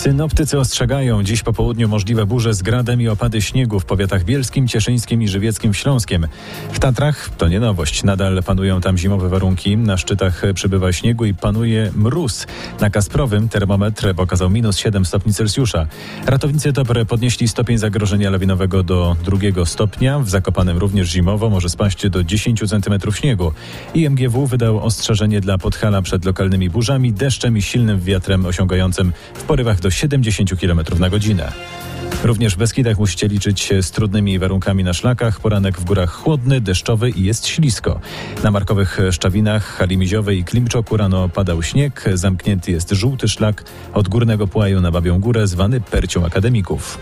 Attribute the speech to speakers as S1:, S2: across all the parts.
S1: Synoptycy ostrzegają, dziś po południu możliwe burze z gradem i opady śniegu w powiatach bielskim, cieszyńskim i żywieckim w Śląskiem. W Tatrach to nie nowość. Nadal panują tam zimowe warunki. Na szczytach przybywa śniegu i panuje mróz. Na Kasprowym termometr pokazał -7 stopni Celsjusza. Ratownicy TOPR podnieśli stopień zagrożenia lawinowego do 2 stopnia. W Zakopanem również zimowo może spaść do 10 cm śniegu. IMGW wydał ostrzeżenie dla Podhala przed lokalnymi burzami, deszczem i silnym wiatrem osiągającym w porywach do 70 km na godzinę. Również w Beskidach musicie liczyć się z trudnymi warunkami na szlakach. Poranek w górach chłodny, deszczowy i jest ślisko. Na markowych Szczawinach, Halimiziowej i Klimczoku rano padał śnieg. Zamknięty jest żółty szlak od Górnego Płaju na Babią Górę, zwany Percią Akademików.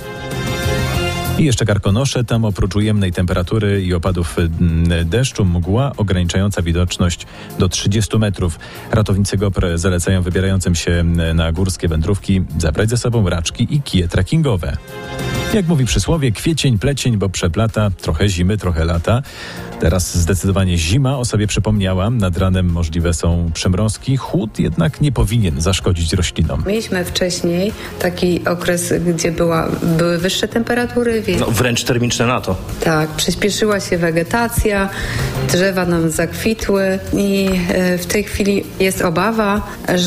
S1: I jeszcze Karkonosze, tam oprócz ujemnej temperatury i opadów deszczu mgła ograniczająca widoczność do 30 metrów. Ratownicy GOPR zalecają wybierającym się na górskie wędrówki zabrać ze sobą raczki i kije trekkingowe. Jak mówi przysłowie, kwiecień, plecień, bo przeplata, trochę zimy, trochę lata. Teraz zdecydowanie zima o sobie przypomniała. Nad ranem możliwe są przymrozki. Chłód jednak nie powinien zaszkodzić roślinom.
S2: Mieliśmy wcześniej taki okres, gdzie były wyższe temperatury. Więc...
S3: wręcz termiczne lato.
S2: Tak, przyspieszyła się wegetacja, drzewa nam zakwitły i w tej chwili jest obawa,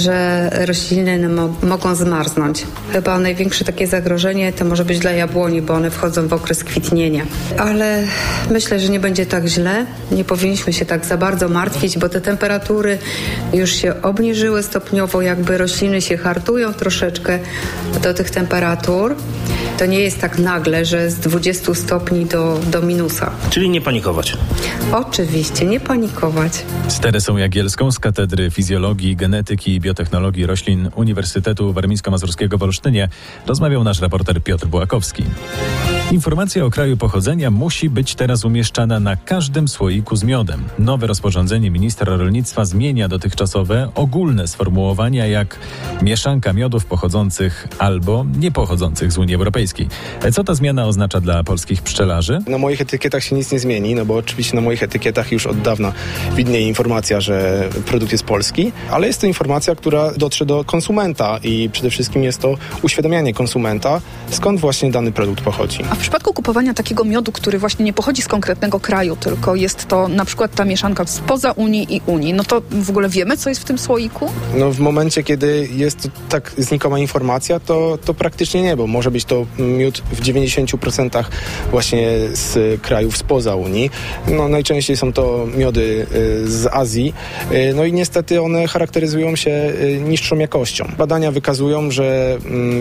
S2: że rośliny mogą zmarznąć. Chyba największe takie zagrożenie to może być dla jabłoni, bo one wchodzą w okres kwitnienia. Ale myślę, że nie będzie tak źle. Nie powinniśmy się tak za bardzo martwić, bo te temperatury już się obniżyły stopniowo, jakby rośliny się hartują troszeczkę do tych temperatur. To nie jest tak nagle, że z 20 stopni do minusa.
S3: Czyli nie panikować.
S2: Oczywiście, nie panikować.
S1: Z Teresą Jagielską z Katedry Fizjologii, Genetyki i Biotechnologii Roślin Uniwersytetu Warmińsko-Mazurskiego w Olsztynie rozmawiał nasz reporter Piotr Bułakowski. Informacja o kraju pochodzenia musi być teraz umieszczana na każdym słoiku z miodem. Nowe rozporządzenie ministra rolnictwa zmienia dotychczasowe ogólne sformułowania jak mieszanka miodów pochodzących albo nie pochodzących z Unii Europejskiej. Co ta zmiana oznacza dla polskich pszczelarzy?
S4: Na moich etykietach się nic nie zmieni, no bo oczywiście na moich etykietach już od dawna widnieje informacja, że produkt jest polski, ale jest to informacja, która dotrze do konsumenta i przede wszystkim jest to uświadamianie konsumenta, skąd właśnie dany produkt pochodzi.
S5: A w przypadku kupowania takiego miodu, który właśnie nie pochodzi z konkretnego kraju, tylko jest to na przykład ta mieszanka spoza Unii i Unii, no to w ogóle wiemy, co jest w tym słoiku?
S4: No w momencie, kiedy jest to tak znikoma informacja, to praktycznie nie, bo może być to miód w 90% właśnie z krajów spoza Unii. No najczęściej są to miody z Azji, no i niestety one charakteryzują się niższą jakością. Badania wykazują, że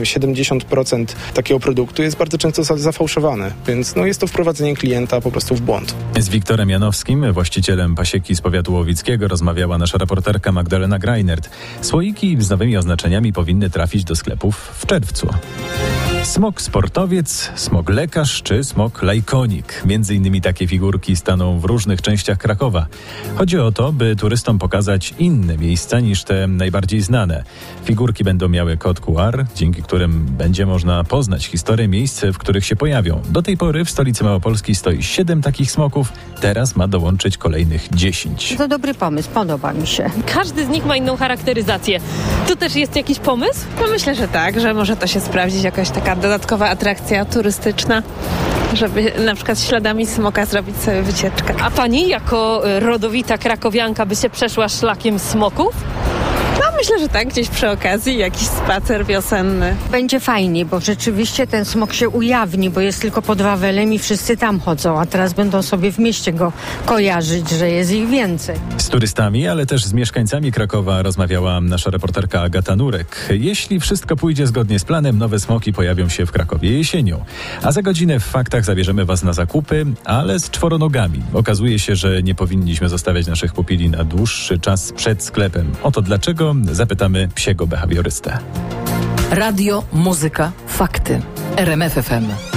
S4: 70% takiego produktu jest bardzo często zafałszowane, więc no jest to wprowadzenie klienta po prostu w błąd.
S1: Z Wiktorem Janowskim, właścicielem pasieki z powiatu łowickiego, rozmawiała nasza reporterka Magdalena Greinert. Słoiki z nowymi oznaczeniami powinny trafić do sklepów w czerwcu. Smok sportowiec, smok lekarz czy smok lajkonik. Między innymi takie figurki staną w różnych częściach Krakowa. Chodzi o to, by turystom pokazać inne miejsca niż te najbardziej znane. Figurki będą miały kod QR, dzięki którym będzie można poznać historię miejsc, w których się pojawią. Do tej pory w stolicy Małopolski stoi 7 takich smoków, teraz ma dołączyć kolejnych 10.
S6: To dobry pomysł, podoba mi się.
S7: Każdy z nich ma inną charakteryzację. Tu też jest jakiś pomysł?
S8: No myślę, że tak, że może to się sprawdzić, jakaś taka dodatkowa atrakcja turystyczna, żeby na przykład śladami smoka zrobić sobie wycieczkę.
S7: A pani jako rodowita krakowianka by się przeszła szlakiem smoków?
S8: No myślę, że tak, gdzieś przy okazji jakiś spacer wiosenny.
S6: Będzie fajnie, bo rzeczywiście ten smok się ujawni, bo jest tylko pod Wawelem i wszyscy tam chodzą, a teraz będą sobie w mieście go kojarzyć, że jest ich więcej.
S1: Z turystami, ale też z mieszkańcami Krakowa rozmawiała nasza reporterka Agata Nurek. Jeśli wszystko pójdzie zgodnie z planem, nowe smoki pojawią się w Krakowie jesienią. A za godzinę w Faktach zabierzemy Was na zakupy, ale z czworonogami. Okazuje się, że nie powinniśmy zostawiać naszych pupili na dłuższy czas przed sklepem. Oto dlaczego? Zapytamy psiego behawiorystę.
S9: Radio, muzyka, fakty. RMF FM.